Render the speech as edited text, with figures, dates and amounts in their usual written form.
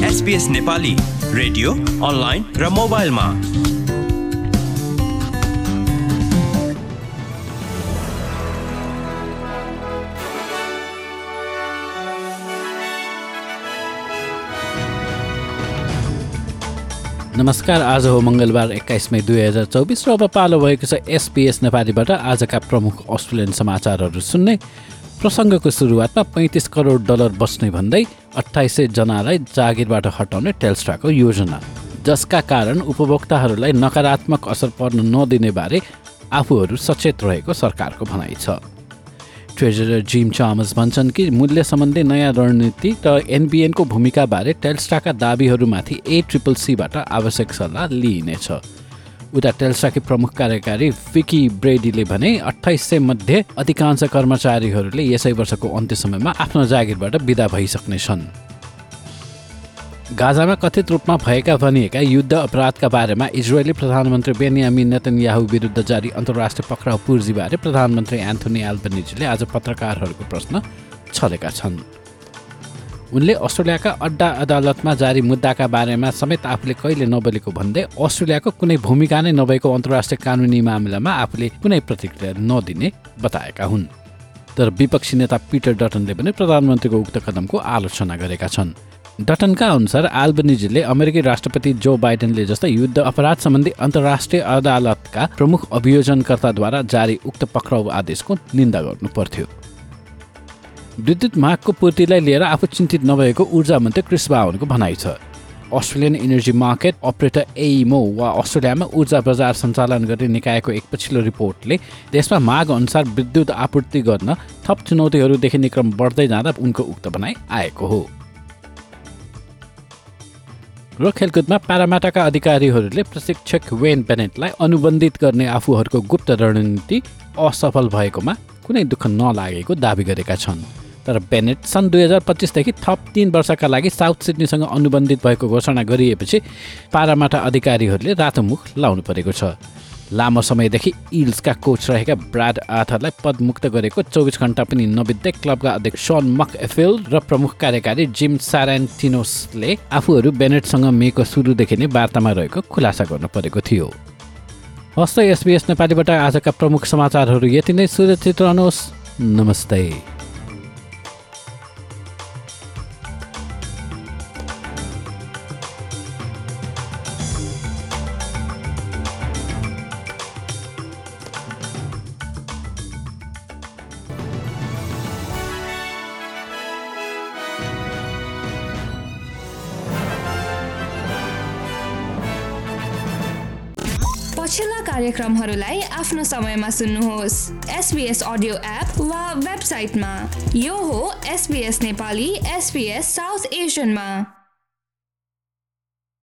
SBS Nepali radio online र मोबाइलमा। नमस्कार, आज हो मंगलबार 21 मई 2024 र अब पालो भएको छ SBS नेपालीबाट आजका प्रमुख अस्ट्रेलियन समाचारहरू सुन्ने। प्रसङ्गको सुरुवातमा 35 करोड डलर बच्ने भन्दै 2800 जनालाई जागिरबाट हटाउने टेल्स्ट्राको योजना, जसका कारण उपभोक्ताहरूलाई नकारात्मक असर पर्न नदिने बारे आफूहरू सचेत रहेको सरकारको भनाइ छ। ट्रेजरर जिम चामर्स भन्छन् कि मूल्य सम्बन्धी नयाँ रणनीति र NBNको भूमिकाबारे टेल्स्ट्राका दाबीहरूमाथि ACCCबाट आवश्यक सल्लाह लिइनेछ। उता टेल्स्ट्राकी प्रमुख कार्यकारी विकी ब्रेडीले भने 2800 मध्ये अधिकांश कर्मचारीहरूले यसै वर्षको अन्त्यसम्ममा आफ्नो जागिरबाट बिदा भइसक्नेछन्। गाजामा कथित रूपमा भएका भनिएका युद्ध अपराधका बारेमा इजरायली प्रधानमन्त्री बेन्यामिन नेतन्याहु विरुद्ध जारी अन्तर्राष्ट्रिय पक्राउ पूर्जीबारे प्रधानमन्त्री एन्थोनी एल्बनिजीले आज पत्रकारहरूको प्रश्न छलेका छन्। उनले अस्ट्रेलियाका अड्डा अदालतमा जारी मुद्दाका बारेमा समेत आफूले कहिले नबोलेको भन्दै अस्ट्रेलियाको कुनै भूमिका नै नभएको अन्तर्राष्ट्रिय कानुनी मामिलामा आफूले कुनै प्रतिक्रिया नदिने बताएका हुन्। तर विपक्षी नेता पिटर डटनले पनि प्रधानमन्त्रीको उक्त कदमको आलोचना गरेका छन्। डटनका अनुसार एल्बनिजीले अमेरिकी राष्ट्रपति जो बाइडेनले जस्ता युद्ध अपराध सम्बन्धी अन्तर्राष्ट्रिय अदालतका प्रमुख अभियोजनकर्ताद्वारा जारी उक्त पक्राउ आदेशको निन्दा गर्नु पर्थ्यो। विद्युत मागको पूर्तिलाई लिएर आफू चिन्तित नभएको ऊर्जा मन्त्री क्रिस बावनको भनाइ छ। Australian energy market operator AEMO वा अस्ट्रेलियामा ऊर्जा बजार सञ्चालन गर्ने निकायको एक पछिल्लो रिपोर्टले देशमा माग अनुसार विद्युत आपूर्ति गर्न थप चुनौतीहरू देखिने क्रम बढ्दै जाँदा उनको उक्त भनाइ आएको हो। र खेलकुदमा पारामाटाका अधिकारीहरूले प्रशिक्षक वेन बेनेटलाई अनुबन्धित गर्ने आफूहरूको गुप्त रणनीति असफल भएकोमा कुनै दुःख नलागेको दावी गरेका छन्। तर बेनेट सन् 2025 देखि थप 3 वर्षका लागि साउथ सिडनीसँग अनुबन्धित भएको घोषणा गरिएपछि पारामाटा अधिकारीहरूले रातो मुख लाउनु परेको छ। लामो समयदेखि इल्सका कोच रहेका ब्राड आर्थरलाई पदमुक्त गरेको 24 घण्टा पनि नबित्दै क्लबका अध्यक्ष सन मकएफिल र प्रमुख कार्यकारी जिम सारान्टिनोसले आफूहरू बेनेटसँग मेको सुरुदेखि नै वार्तामा रहेको खुलासा गर्नु परेको थियो। हस्त SBS नेपालीबाट आजका प्रमुख समाचारहरू यति नै। सुरक्षित रहनुहोस्। नमस्ते। पछिल्ला कार्यक्रमहरूलाई आफ्नो समयमा सुन्नुहोस् SBS अडियो एप वा वेबसाइटमा। यो हो SBS नेपाली SBS साउथ एसियनमा।